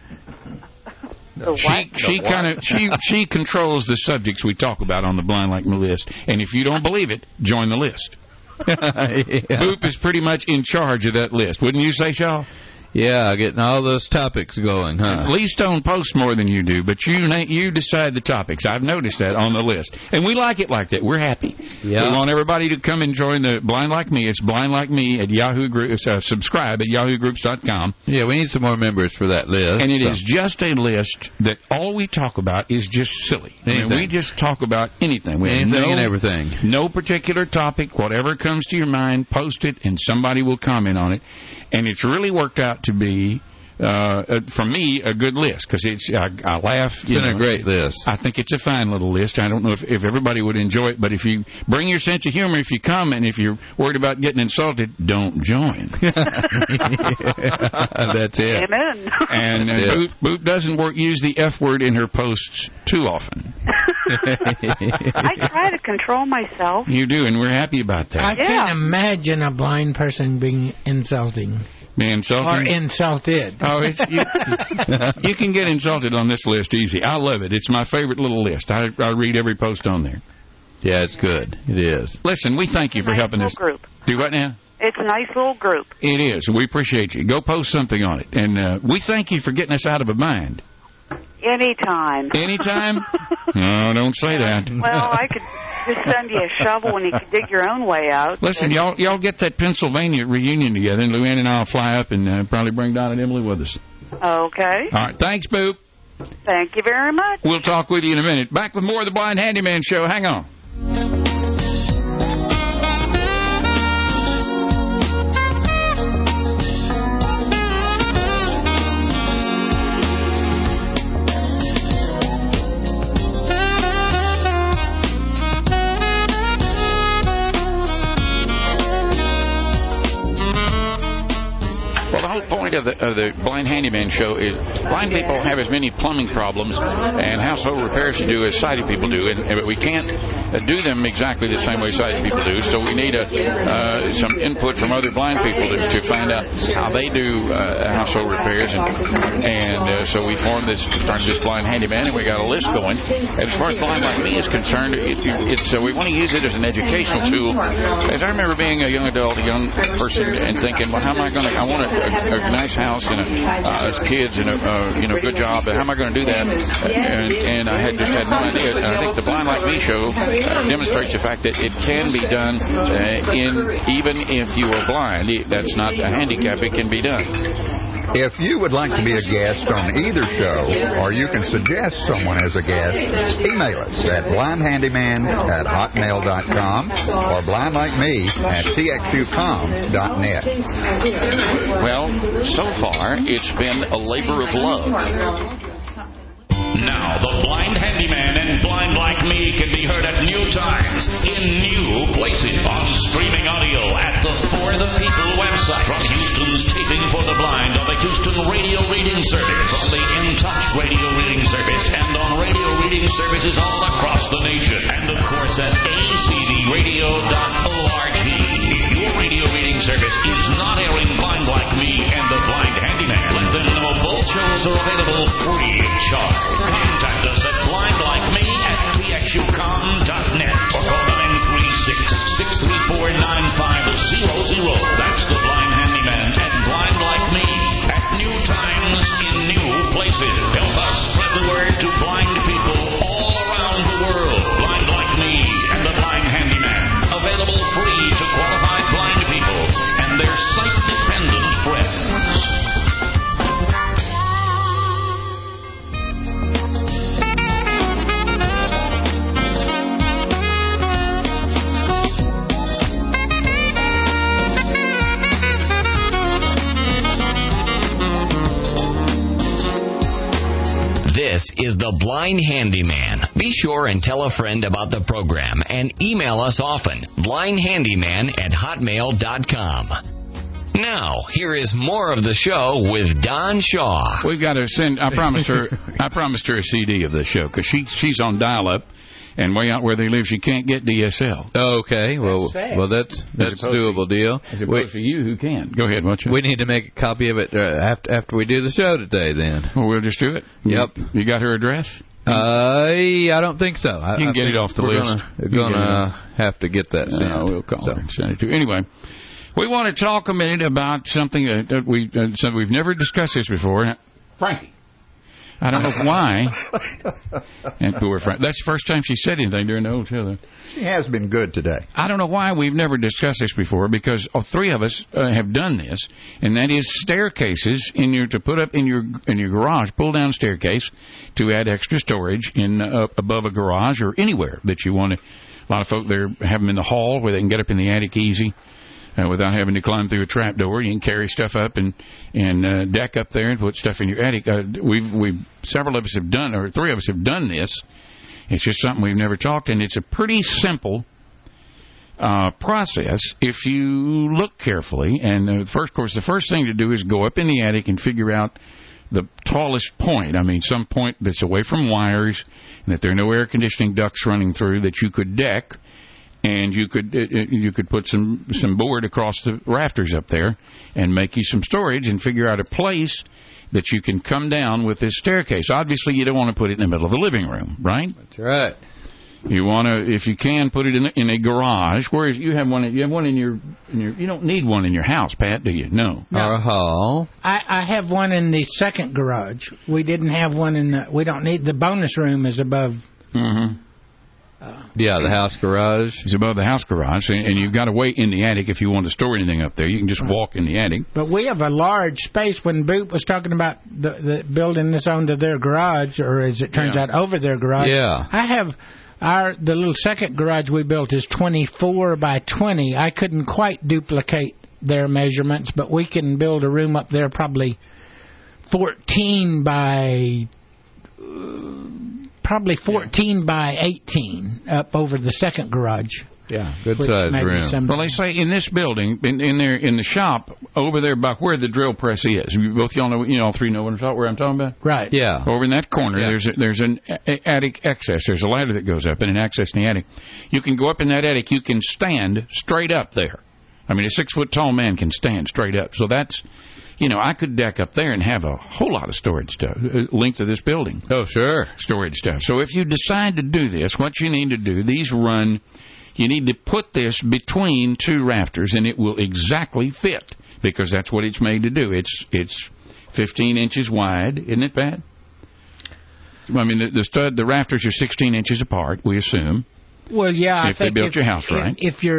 She controls the subjects we talk about on the Blind Like Me list. And if you don't believe it, join the list. Boop is pretty much in charge of that list. Wouldn't you say, Shaw? Yeah, getting all those topics going, huh? Lee Stone posts more than you do, but you decide the topics. I've noticed that on the list. And we like it like that. We're happy. Yeah. We want everybody to come and join the Blind Like Me. It's Blind Like Me at Yahoo Groups. Subscribe at yahoogroups.com. Yeah, we need some more members for that list. And it is just a list that all we talk about is just silly. I mean, we just talk about anything. Anything and everything. No particular topic. Whatever comes to your mind, post it, and somebody will comment on it. And it's really worked out to be, for me, a good list, because I laugh. It's been a great list. I think it's a fine little list. I don't know if everybody would enjoy it, but if you bring your sense of humor, if you come, and if you're worried about getting insulted, don't join. That's it. Amen. And Boop doesn't use the F word in her posts too often. I try to control myself. You do, and we're happy about that. I can't imagine a blind person being insulting. Be insulting? Or insulted. Oh, you can get insulted on this list easy. I love it. It's my favorite little list. I read every post on there. Yeah, it's good. It is. Listen, we thank you for helping us. Group. Do what now? It's a nice little group. It is. We appreciate you. Go post something on it. And we thank you for getting us out of a bind. Anytime. Anytime? No, don't say that. Well, I could just send you a shovel and you could dig your own way out. Listen, y'all get that Pennsylvania reunion together, and Luann and I'll fly up and probably bring Don and Emily with us. Okay. All right. Thanks, Boop. Thank you very much. We'll talk with you in a minute. Back with more of the Blind Handyman Show. Hang on. Point of the Blind Handyman Show is blind people have as many plumbing problems and household repairs to do as sighted people do, but we can't do them exactly the same way sighted people do, so we need some input from other blind people to find out how they do household repairs, and so we started this Blind Handyman, and we got a list going. And as far as Blind Like Me is concerned, we want to use it as an educational tool. As I remember being a young adult, a young person, and thinking, well, how am I going to, I want a nice house and kids and a good job, but how am I going to do that? And I had no idea. And I think the Blind Like Me show demonstrates the fact that it can be done even if you are blind. That's not a handicap. It can be done. If you would like to be a guest on either show, or you can suggest someone as a guest, email us at blindhandyman@hotmail.com or blindlikeme@txucom.net. Well, so far, it's been a labor of love. Now, the Blind Handyman and Blind Like Me can be heard at new times in new places on streaming audio at the For the People website, from Houston's Taping for the Blind on the Houston Radio Reading Service, on the In Touch Radio Reading Service, and on radio reading services all across the nation, and of course at acdradio.org. If your radio reading service is not airing Blind Like Me and the Blind Handyman, let them know both shows are available free of charge. Contact us at blindlikeme@txucom.net or call 936-634-9500. That's the Blind Handyman and Blind Like Me at new times in new places. Help us spread the word to blind people all around the world. Blind Like Me and the Blind Handyman. Available free to qualified blind people and their sight-dependent friends. This is the Blind Handyman. Be sure and tell a friend about the program and email us often. blindhandyman@hotmail.com. Now, here is more of the show with Don Shaw. We've got to send. I promised her a CD of the show because she's on dial-up, And way out where they live, she can't get DSL. Okay, well, that's a doable deal. As opposed to you, who can. Go ahead. We need to make a copy of it after we do the show today. Then. Well, we'll just do it. Yep. You got her address? I don't think so. You can get it off the list. We're gonna have to get that sent. We'll call her and send it to. Anyway, we want to talk a minute about something that we've never discussed this before. Frankie. I don't know why. And poor Frank. That's the first time she said anything during the whole show. She has been good today. I don't know why we've never discussed this before, because three of us have done this, and that is staircases to put up in your garage, pull down staircase to add extra storage above a garage or anywhere that you want to. A lot of folk there have them in the hall where they can get up in the attic easy. Without having to climb through a trap door, you can carry stuff up and deck up there and put stuff in your attic. Several of us have done, or three of us have done this. It's just something we've never talked, and it's a pretty simple process if you look carefully. And the first thing to do is go up in the attic and figure out the tallest point. I mean, some point that's away from wires, and that there are no air conditioning ducts running through, that you could deck. And you could put some board across the rafters up there and make you some storage and figure out a place that you can come down with this staircase. Obviously, you don't want to put it in the middle of the living room, right? That's right. You want to, if you can, put it in a garage. Whereas you have one in your. You don't need one in your house, Pat, do you? No. Or a hall. I have one in the second garage. We didn't have one in the. We don't need the bonus room is above. Mm-hmm. The house garage. It's above the house garage, and you've got to wait in the attic if you want to store anything up there. You can just walk in the attic. But we have a large space. When Boot was talking about the building this onto their garage, or as it turns out, over their garage. Yeah. I have the little second garage we built is 24 by 20. I couldn't quite duplicate their measurements, but we can build a room up there probably 14 by... Probably 14 by 18 up over the second garage. Yeah, good size room. Well, they say in this building, in the shop over there by where the drill press is. Both y'all know, all three know where I'm talking about. Right. Yeah. Over in that corner, there's an attic access. There's a ladder that goes up and an access in the attic. You can go up in that attic. You can stand straight up there. I mean, a 6-foot tall man can stand straight up. So that's. I could deck up there and have a whole lot of storage stuff, length of this building. Oh, sure. Storage stuff. So if you decide to do this, what you need to do, you need to put this between two rafters, and it will exactly fit, because that's what it's made to do. It's 15 inches wide, isn't it, Pat? I mean, the rafters are 16 inches apart, we assume. Well, yeah. If they built your house right.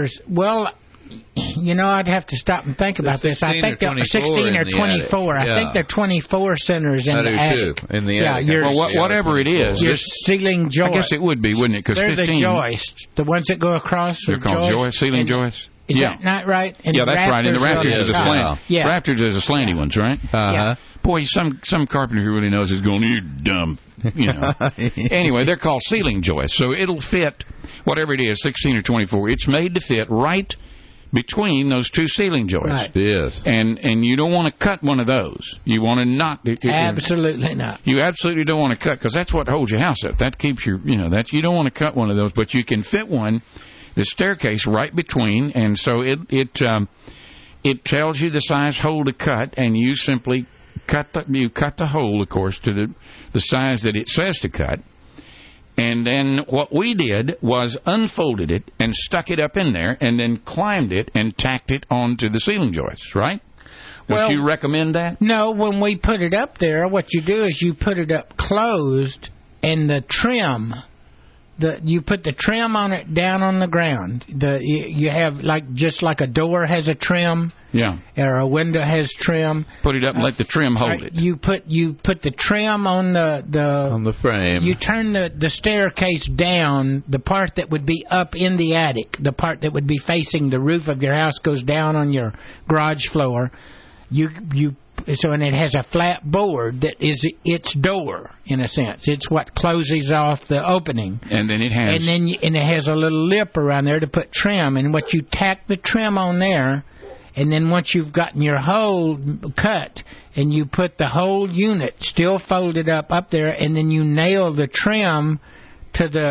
I'd have to stop and think about this. I think they're 16 or 24. I think they're 24 centers in the attic. Too, in the attic. Whatever it is. Your ceiling joist. I guess it would be, wouldn't it? Because they're 15. The joists. The ones that go across. They're called joists, ceiling joists. Is that not right? And that's right. And the rafters are the slanty. Yeah. Rafters are the slanty ones, right? Yeah. Boy, some carpenter who really knows is going, you dumb. Anyway, they're called ceiling joists. So it'll fit, whatever it is, 16 or 24. It's made to fit right between those two ceiling joists. Right. Yes. And you don't want to cut one of those. You want to not. Absolutely not. You absolutely don't want to cut, because that's what holds your house up. That keeps your, you don't want to cut one of those, but you can fit one, the staircase right between, and so it tells you the size hole to cut, and you simply cut the hole, of course, to the size that it says to cut. And then what we did was unfolded it and stuck it up in there, and then climbed it and tacked it onto the ceiling joists, right? Don't you recommend that? No, when we put it up there, what you do is you put it up closed, and the trim, you put the trim on it down on the ground. You have just like a door has a trim. Yeah. Or a window has trim. Put it up and let the trim hold it. You put the trim on the frame. You turn the staircase down. The part that would be up in the attic, the part that would be facing the roof of your house, goes down on your garage floor. And it has a flat board that is its door, in a sense. It's what closes off the opening. And then it has. And it has a little lip around there to put trim. And what you tack the trim on there. And then once you've gotten your hole cut, and you put the whole unit still folded up there, and then you nail the trim to the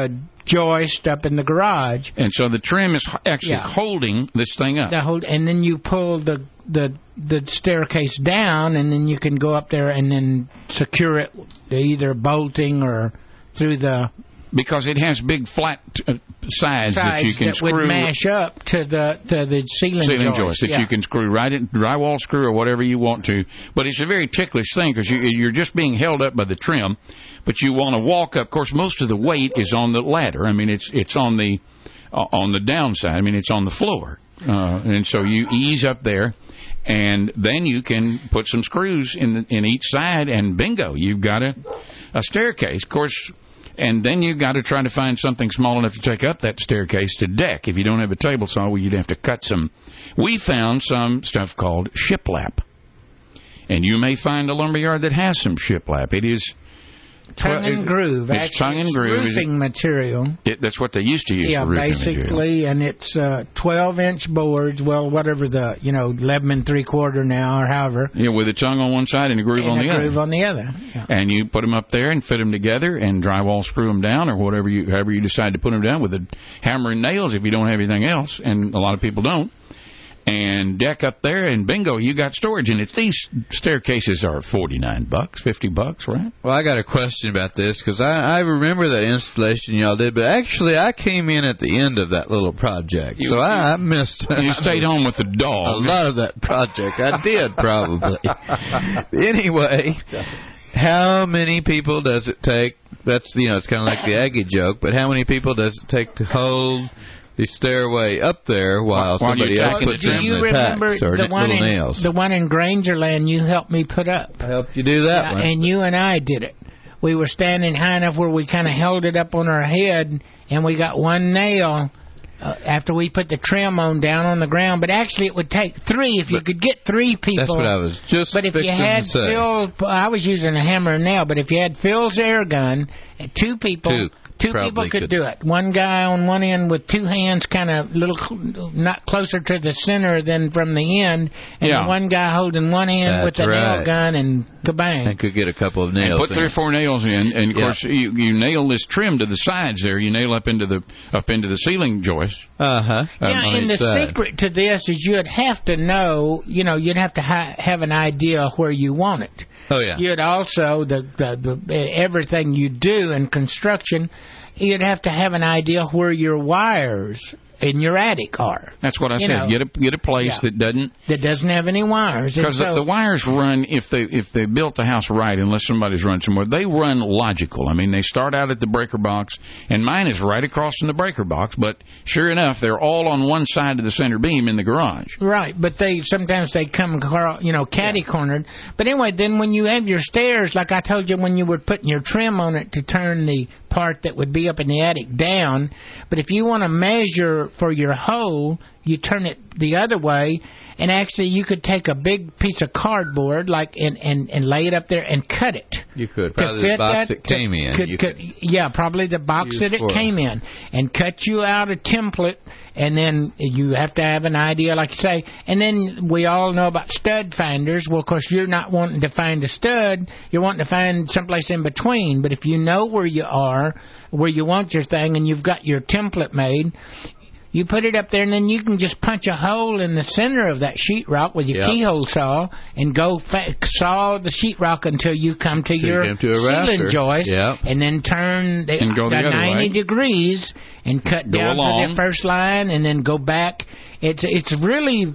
joist up in the garage. And so the trim is actually holding this thing up. And then you pull the staircase down, and then you can go up there and then secure it either bolting or through the... Because it has big flat sides that you can screw. That would mash up to the ceiling joist that you can screw right in, drywall screw or whatever you want to. But it's a very ticklish thing because you're just being held up by the trim, but you want to walk up. Of course, most of the weight is on the ladder. I mean, it's on the downside. I mean, it's on the floor, and so you ease up there, and then you can put some screws in each side, and bingo, you've got a staircase. Of course. And then you've got to try to find something small enough to take up that staircase to deck. If you don't have a table saw, well, you'd have to cut some. We found some stuff called shiplap. And you may find a lumberyard that has some shiplap. It is... Tongue and groove. It's tongue and groove. Roofing material. That's what they used to use for roofing basically, material. And it's 12-inch boards, whatever 11 3/4 now, or however. Yeah, with a tongue on one side and a groove on the other. And a groove on the other. Yeah. And you put them up there and fit them together and drywall screw them down, or however you decide to put them down with a hammer and nails if you don't have anything else, and a lot of people don't. And deck up there, and bingo, you got storage. And these staircases are $49, $50, right? Well, I got a question about this, because I remember that installation y'all did, but actually I came in at the end of that little project, so I missed... You stayed home with the dog. A lot of that project. I did, probably. Anyway, how many people does it take? That's, it's kind of like the Aggie joke, but how many people does it take to hold... the stairway up there while somebody else puts in the tacks or little nails. The one in Grangerland you helped me put up. I helped you do that one. And you and I did it. We were standing high enough where we kind of held it up on our head, and we got one nail after we put the trim down on the ground. But actually it would take 3 if you could get 3 people. That's what I was just But if you had Phil, I was using a hammer and nail, but if you had Phil's air gun, 2 people... Two people could do it. One guy on one end with 2 hands kind of not closer to the center than from the end, and one guy holding one hand with the nail gun, and kabang. And could get a couple of nails. And put 3 or 4 nails in, and of course you nail this trim to the sides there. You nail up into the ceiling joist. And the secret to this is you'd have to know, you'd have to have an idea where you want it. Oh yeah. You'd also everything you do in construction, you'd have to have an idea where your wires in your attic are. That's what I said. Get a place that doesn't have any wires. Because the wires run, if they built the house right, unless somebody's run somewhere, they run logical. I mean, they start out at the breaker box, and mine is right across from the breaker box. But sure enough, they're all on one side of the center beam in the garage. Right, but sometimes they come, catty cornered. But anyway, then when you have your stairs, like I told you, when you were putting your trim on it to turn the part that would be up in the attic down, but if you want to measure for your hole, you turn it the other way, and actually you could take a big piece of cardboard and lay it up there and cut it. You could. Probably the box it came in. Probably the box that it came in, and cut you out a template, and then you have to have an idea, like you say. And then we all know about stud finders. Well, of course, you're not wanting to find a stud. You're wanting to find someplace in between. But if you know where you are, where you want your thing, and you've got your template made, you put it up there, and then you can just punch a hole in the center of that sheetrock with your keyhole saw and go saw the sheetrock until you come to your ceiling joist, and then turn the 90 degrees and cut down to the first line, and then go back. It's really...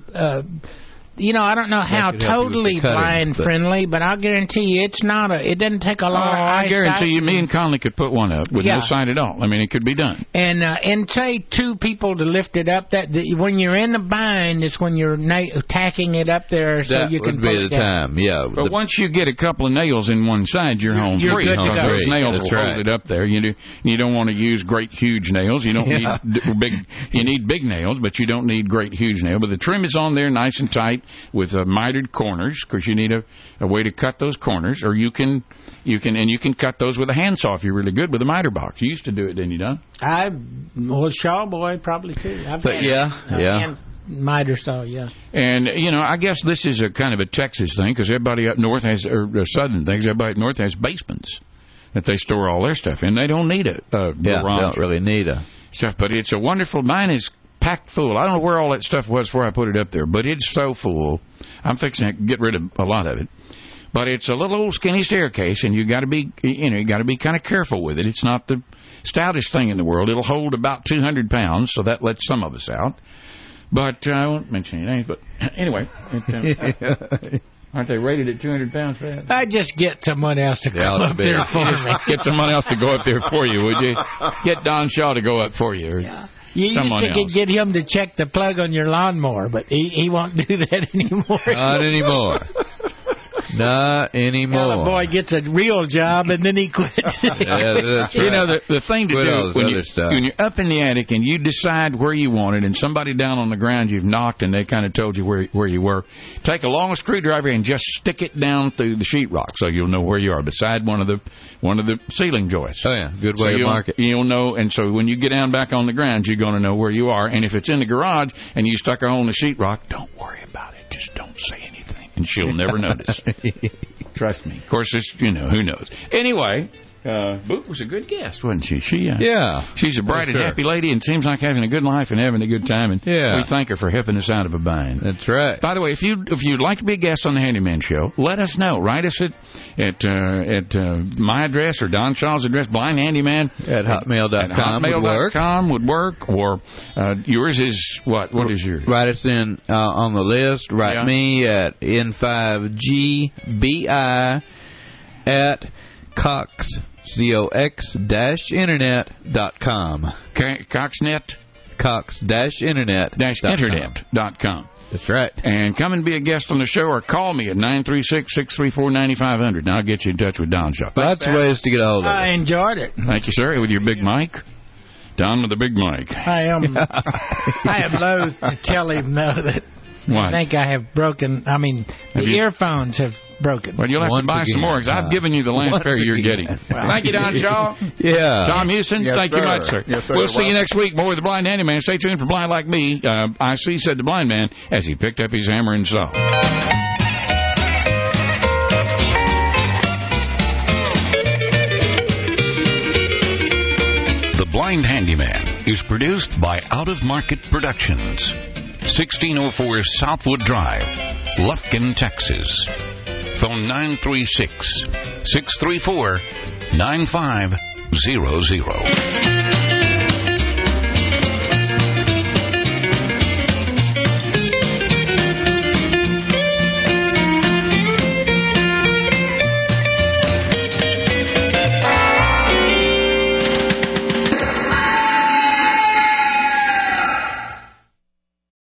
I don't know how totally blind friendly, but I'll guarantee you it doesn't take a lot of eyesight. I guarantee you, me and Conley could put one up with no sight at all. I mean, it could be done. And say 2 people to lift it up. When you're in the bind, it's when you're tacking it up there so you can put it down. But once you get a couple of nails in one side, you're home free. Good to go. Those nails will hold it up there. You don't want to use great huge nails. You don't need big. You need big nails, but you don't need great huge nails. But the trim is on there, nice and tight, with mitered corners, because you need a way to cut those corners, or you can cut those with a handsaw if you're really good with a miter box. You used to do it, didn't you, Don? Shaw boy probably too. Miter saw, And I guess this is a kind of a Texas thing, because everybody up north has, or southern things. Everybody up north has basements. that they store all their stuff in. They don't need a garage. They don't really need a stuff, but it's a wonderful. Mine is packed full. I don't know where all that stuff was before I put it up there, but it's so full. I'm fixing to get rid of a lot of it. But it's a little old skinny staircase, and you got to be kind of careful with it. It's not the stoutest thing in the world. It'll hold about 200 pounds, so that lets some of us out. But I won't mention any names. But anyway, aren't they rated at 200 pounds, Fred? I just get someone else to go up there for me. Get someone else to go up there for you, would you? Get Don Shaw to go up for you. Or you used to get him to check the plug on your lawnmower, but he won't do that anymore. Not anymore. Not anymore. Well, the boy gets a real job and then he quits. That's right. You know, the thing to do when you're up in the attic and you decide where you want it, and somebody down on the ground you've knocked and they kind of told you where you were, take a long screwdriver and just stick it down through the sheetrock so you'll know where you are beside one of the ceiling joists. Oh yeah, good way to mark it. You'll know, and so when you get down back on the ground, you're going to know where you are. And if it's in the garage and you stuck a hole in the sheetrock, don't worry about it. Just don't say anything. And she'll never notice. Trust me. Of course, it's, who knows. Anyway, Boot was a good guest, wasn't she? She's a bright and happy lady and seems like having a good life and having a good time. And we thank her for helping us out of a bind. That's right. By the way, if you'd like to be a guest on the Handyman Show, let us know. Write us at my address or Don Shaw's address, blindhandyman at hotmail.com. Hotmail.com would work. Or yours is what? What is yours? Write us in on the list. Write me at N5GBI at cox-internet.com. Coxnet? Cox-internet.com. That's right. And come and be a guest on the show or call me at 936-634-9500 and I'll get you in touch with Don Shaw. Lots of ways to get a hold of it. I enjoyed it. Thank you, sir. With your big mic. Don with the big mic. I am loath to tell him, though, that I think I have broken. I mean, the earphones have broken. Well, you'll have to buy some more because I've given you the last pair you're getting. Thank you, Don Shaw. Tom Houston, thank you much, sir. Yes, sir. We'll see you next week. More with the Blind Handyman. Stay tuned for Blind Like Me. I see, said the blind man as he picked up his hammer and saw. The Blind Handyman is produced by Out of Market Productions. 1604 Southwood Drive, Lufkin, Texas. Phone 936-634-9500.